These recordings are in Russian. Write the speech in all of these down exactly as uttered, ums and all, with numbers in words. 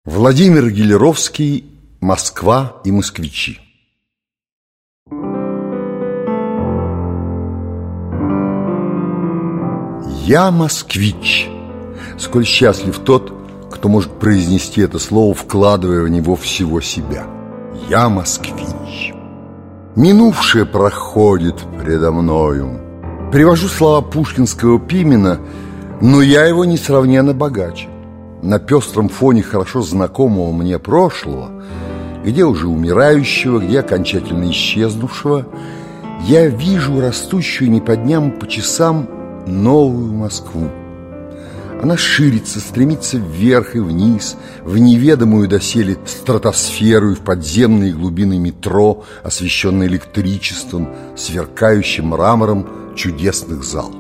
Владимир Гелеровский «Москва и москвичи». Я москвич. Сколь счастлив тот, кто может произнести это слово, вкладывая в него всего себя. Я москвич. Минувшее проходит предо мною. Привожу слова пушкинского Пимена, но я его несравненно богаче. На пестром фоне хорошо знакомого мне прошлого, где уже умирающего, где окончательно исчезнувшего, я вижу растущую не по дням, по часам новую Москву. Она ширится, стремится вверх и вниз, в неведомую доселе стратосферу и в подземные глубины метро, освещенные электричеством, сверкающим мрамором чудесных зал.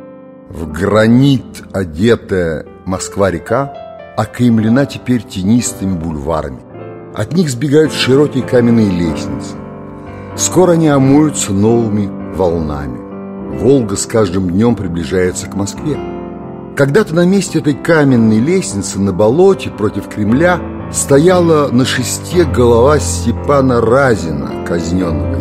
В гранит одетая Москва-река окаймлена теперь тенистыми бульварами. От них сбегают широкие каменные лестницы. Скоро они омоются новыми волнами. Волга с каждым днем приближается к Москве. Когда-то на месте этой каменной лестницы на болоте против Кремля стояла на шесте голова Степана Разина, казненного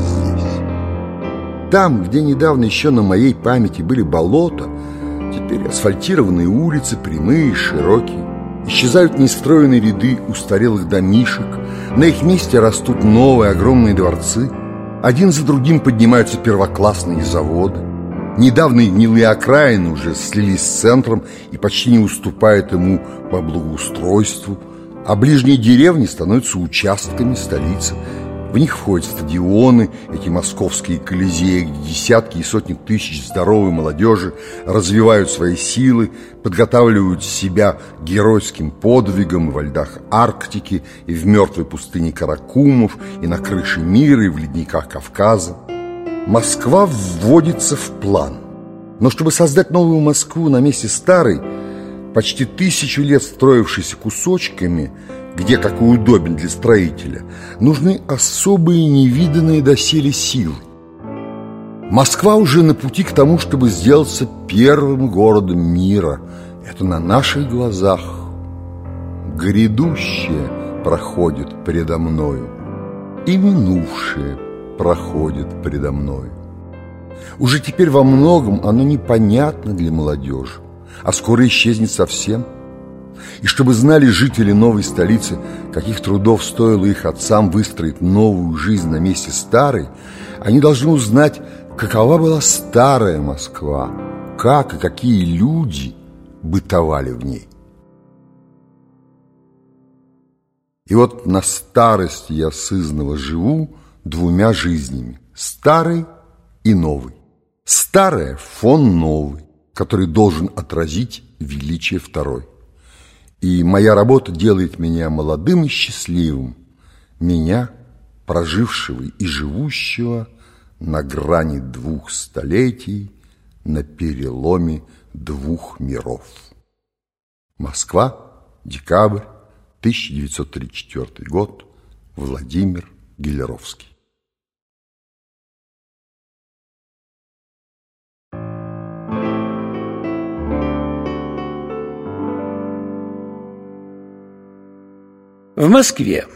здесь. Там, где недавно еще на моей памяти были болота, теперь асфальтированные улицы, прямые и широкие. Исчезают нестроенные ряды устарелых домишек. На их месте растут новые огромные дворцы. Один за другим поднимаются первоклассные заводы. Недавние гнилые окраины уже слились с центром и почти не уступают ему по благоустройству. А ближние деревни становятся участками столицы. В них входят стадионы, эти московские колизеи, где десятки и сотни тысяч здоровой молодежи развивают свои силы, подготавливают себя к геройским подвигам и во льдах Арктики, и в мертвой пустыне Каракумов, и на крыше мира, и в ледниках Кавказа. Москва вводится в план. Но чтобы создать новую Москву на месте старой, почти тысячу лет строившейся кусочками, где какой удобен для строителя, нужны особые невиданные доселе силы. Москва уже на пути к тому, чтобы сделаться первым городом мира. Это на наших глазах. Грядущее проходит предо мною, и минувшее проходит предо мною. Уже теперь во многом оно непонятно для молодежи, а скоро исчезнет совсем. И чтобы знали жители новой столицы, каких трудов стоило их отцам выстроить новую жизнь на месте старой, они должны узнать, какова была старая Москва, как и какие люди бытовали в ней. И вот на старости я сызнова живу двумя жизнями – старой и новой. Старая – фон новый, который должен отразить величие второй. И моя работа делает меня молодым и счастливым, меня, прожившего и живущего на грани двух столетий, на переломе двух миров. Москва, декабрь, тысяча девятьсот тридцать четвёртый год, Владимир Гелеровский. В Москве.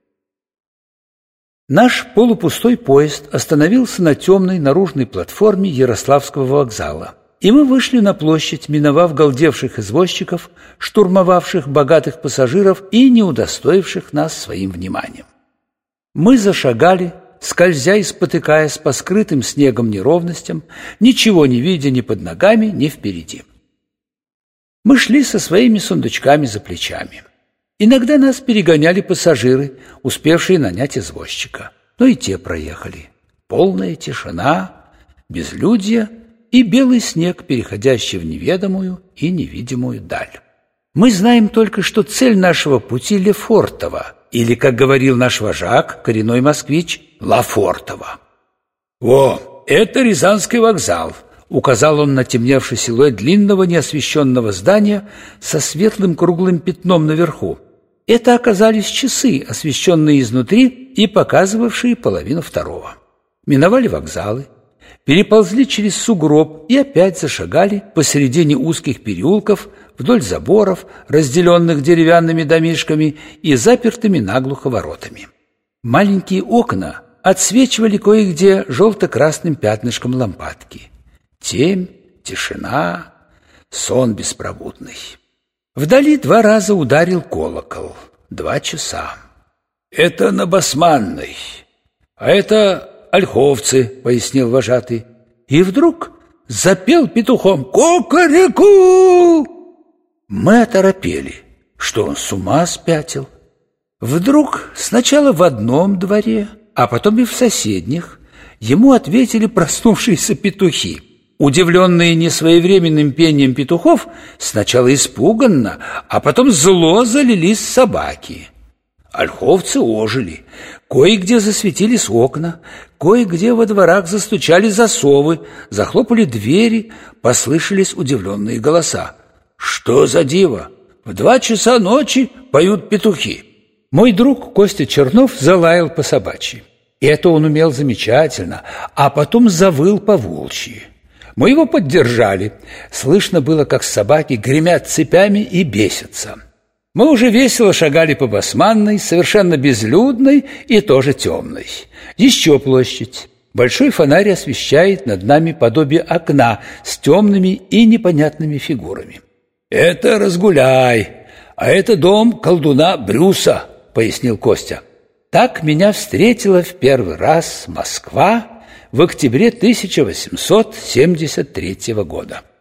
Наш полупустой поезд остановился на темной наружной платформе Ярославского вокзала, и мы вышли на площадь, миновав галдевших извозчиков, штурмовавших богатых пассажиров и не удостоивших нас своим вниманием. Мы зашагали, скользя и спотыкаясь по скрытым снегом неровностям, ничего не видя ни под ногами, ни впереди. Мы шли со своими сундучками за плечами. Иногда нас перегоняли пассажиры, успевшие нанять извозчика, но и те проехали. Полная тишина, безлюдье и белый снег, переходящий в неведомую и невидимую даль. Мы знаем только, что цель нашего пути Лефортово, или, как говорил наш вожак, коренной москвич, Лафортово. «О, это Рязанский вокзал», — указал он на темневший силуэт длинного неосвещенного здания со светлым круглым пятном наверху. Это оказались часы, освещенные изнутри и показывавшие половину второго. Миновали вокзалы, переползли через сугроб и опять зашагали посередине узких переулков вдоль заборов, разделенных деревянными домишками и запертыми наглухо воротами. Маленькие окна отсвечивали кое-где желто-красным пятнышком лампадки. Темь, тишина, сон беспробудный. Вдали два раза ударил колокол. Два часа. «Это на Басманной, а это ольховцы», — пояснил вожатый. И вдруг запел петухом «Кукареку!». Мы оторопели, что он с ума спятил. Вдруг сначала в одном дворе, а потом и в соседних ему ответили проснувшиеся петухи. Удивленные несвоевременным пением петухов, сначала испуганно, а потом зло залились собаки. Ольховцы ожили, кое-где засветились окна, кое-где во дворах застучали засовы, захлопали двери, послышались удивленные голоса. «Что за диво? В два часа ночи поют петухи!» Мой друг Костя Чернов залаял по-собачьи. И это он умел замечательно, а потом завыл по-волчьи. Мы его поддержали. Слышно было, как собаки гремят цепями и бесятся. Мы уже весело шагали по Басманной, совершенно безлюдной и тоже темной. Еще площадь. Большой фонарь освещает над нами подобие окна с темными и непонятными фигурами. «Это Разгуляй, а это дом колдуна Брюса», — пояснил Костя. Так меня встретила в первый раз Москва в октябре тысяча восемьсот семьдесят третьего года.